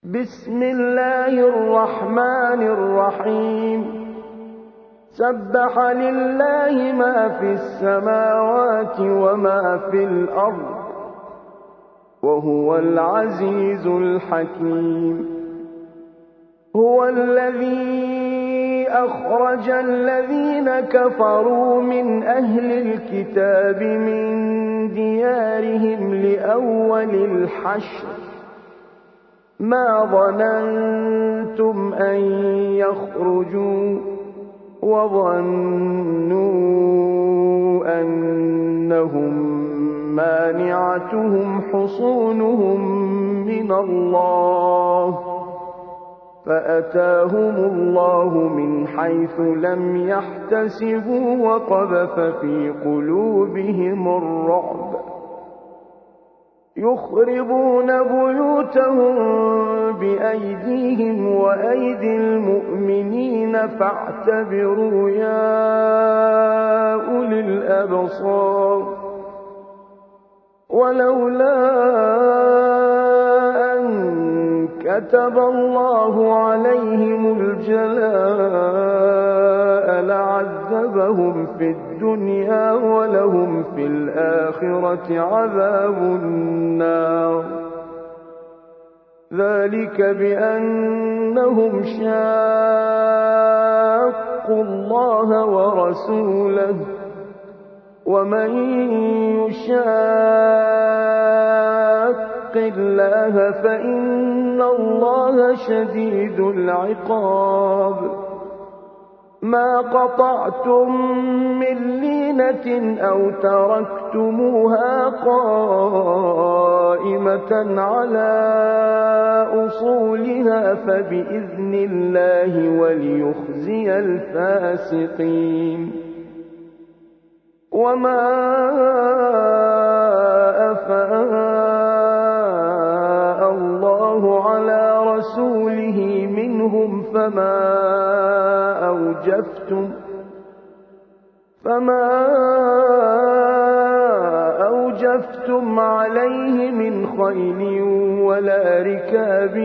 بسم الله الرحمن الرحيم سبح لله ما في السماوات وما في الأرض وهو العزيز الحكيم. هو الذي أخرج الذين كفروا من أهل الكتاب من ديارهم لأول الحشر ما ظننتم أن يخرجوا وظنوا أنهم مانعتهم حصونهم من الله فأتاهم الله من حيث لم يحتسبوا وقذف في قلوبهم الرعب يخربون بيوتهم بأيديهم وأيدي المؤمنين فاعتبروا يا أولي الأبصار. ولولا أن كتب الله عليهم الجلاء لعذبهم في الدنيا ولهم في الآخرة عذاب النار. ذلك بأنهم شاقوا الله ورسوله ومن يشاق الله فإن الله شديد العقاب. ما قطعتم من لينة أو تركتموها قائمة على أصولها فبإذن الله وليخزي الفاسقين. وما أفاء الله على رسوله منهم فما أوجفتم عليه من خيل ولا ركاب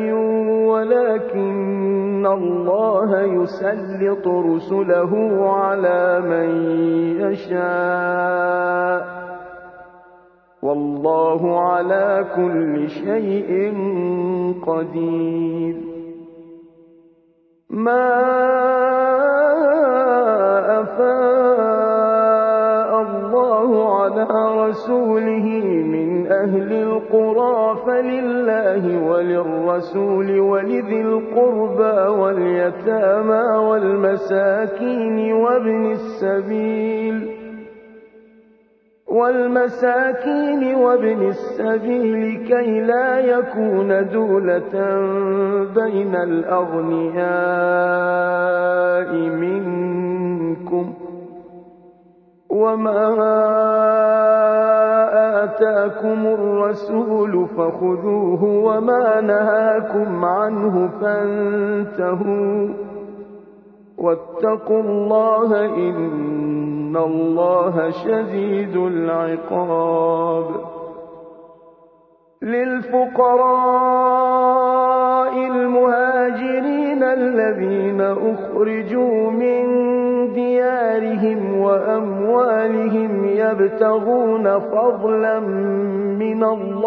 ولكن الله يسلط رسله على من يشاء والله على كل شيء قدير. ما أفاء الله على رسوله من أهل القرى فلله وللرسول ولذي القربى واليتامى والمساكين وابن السبيل كي لا يكون دولة بين الأغنياء منكم. وما آتاكم الرسول فخذوه وما نهاكم عنه فانتهوا واتقوا الله إن الله شديد العقاب. للفقراء المهاجرين الذين أخرجوا من ديارهم وأموالهم يبتغون فضلا من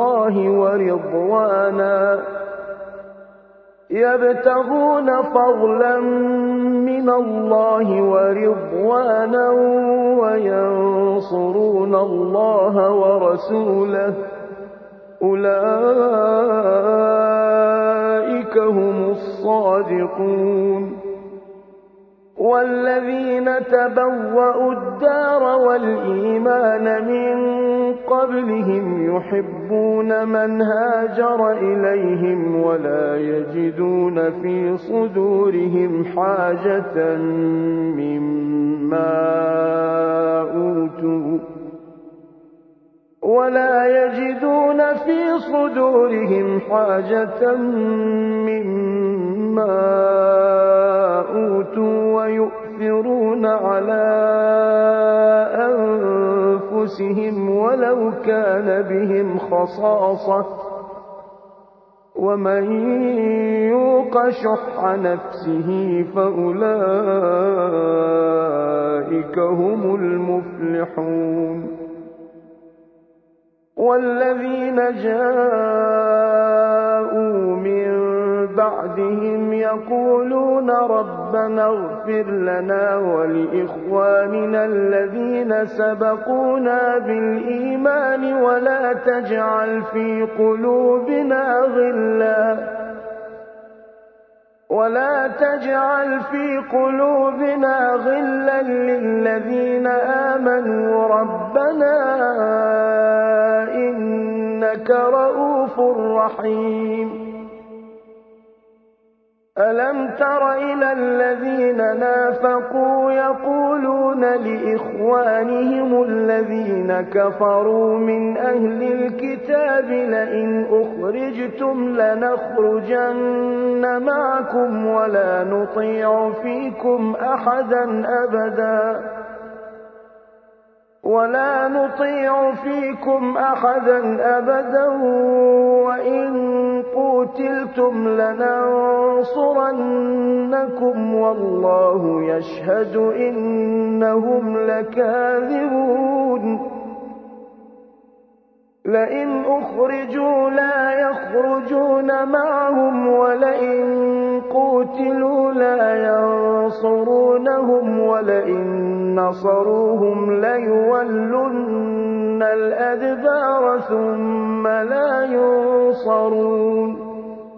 الله ورضوانا وينصرون الله ورسوله أولئك هم الصادقون. والذين تبوأوا الدار والإيمان من قبلهم يحبون من هاجر إليهم ولا يجدون في صدورهم حاجة مما أوتوا ويؤثرون على أنفسهم ولو كان بهم خصاصة ومن يوق شح نفسه فأولئك هم المفلحون والذين جاءوا من بعدهم يقولون ربنا اغفر لنا ولإخواننا الذين سبقونا بالإيمان ولا تجعل في قلوبنا غلا للذين آمنوا ربنا إنك رؤوف رحيم ألم تر إلى الذين نافقوا يقولون لإخوانهم الذين كفروا من أهل الكتاب لئن أخرجتم لنخرجن معكم ولا نطيع فيكم أحدا أبدا وإن قوتلتم لننصرنكم والله يشهد إنهم لكاذبون لئن أخرجوا لا يخرجون معهم ولئن قوتلوا لا ينصرونهم ولئن نصروهم ليولن الأدبار ثم لا ينصرون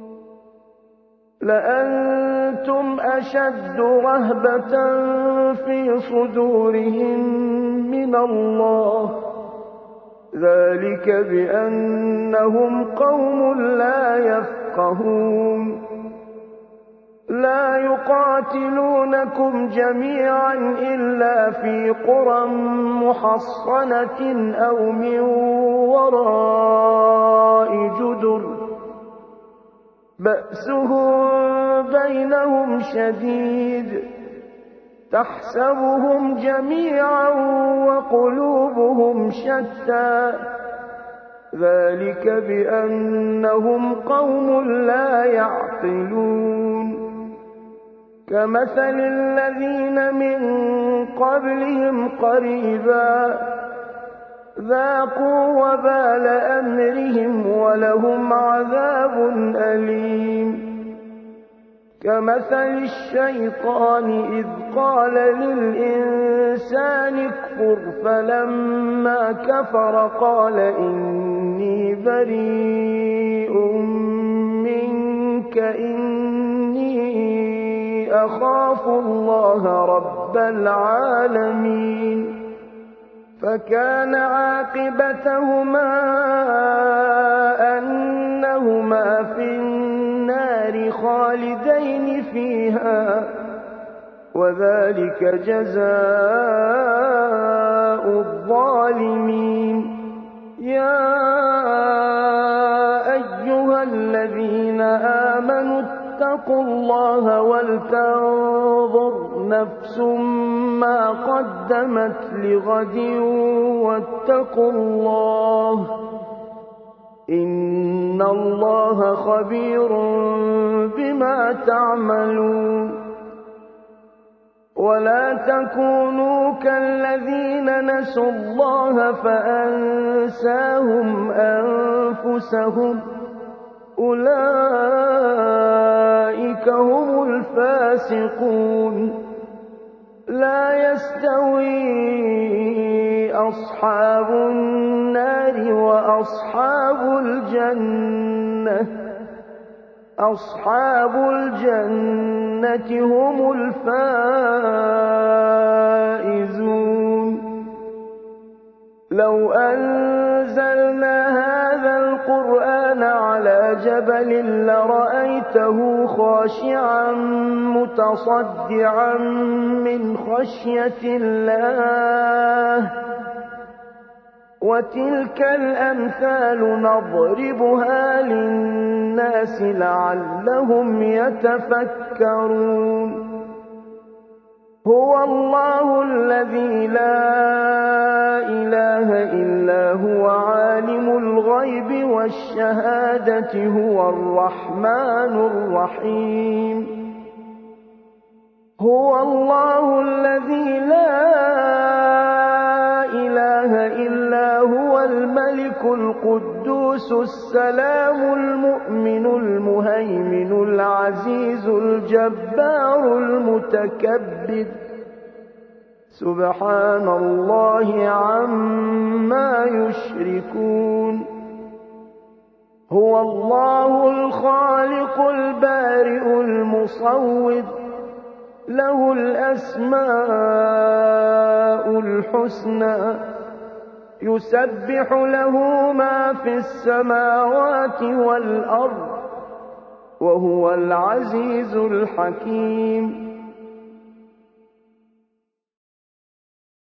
لأنتم أشد رهبة في صدورهم من الله ذلك بأنهم قوم لا يفقهون لا يقاتلونكم جميعا إلا في قرى محصنة أو من وراء جدر بأسهم بينهم شديد تحسبهم جميعا وقلوبهم شتى ذلك بأنهم قوم لا يعقلون كمثل الذين من قبلهم قريبا ذاقوا وبال أمرهم ولهم عذاب أليم كمثل الشيطان إذ قال للإنسان اكفر فلما كفر قال إني بريء منك إني أخاف الله رب العالمين فكان عاقبتهما أنهما في النار خالدين فيها وذلك جزاء الظالمين يا أيها الذين آمنوا اتقوا الله ولتنظر نفس ما قدمت لغد واتقوا الله إن الله خبير بما تعملون ولا تكونوا كالذين نسوا الله فأنساهم أنفسهم أولئك هم الفاسقون لا يستوي أصحاب النار وأصحاب الجنة أصحاب الجنة هم الفائزون لو أنزلنا هذا القرآن على جبل لرأيته خاشعا متصدعا من خشية الله وتلك الأمثال نضربها للناس لعلهم يتفكرون هو الله الذي لا إله إلا هو عالم الغيب والشهادة هو الرحمن الرحيم هو الله الذي لا إله إلا هو الملك القدوس السلام المؤمن المهيمن العزيز الجبار المتكبر سبحان الله عما يشركون هو الله الخالق البارئ المصور له الأسماء الحسنى يسبح له ما في السماوات والأرض وهو العزيز الحكيم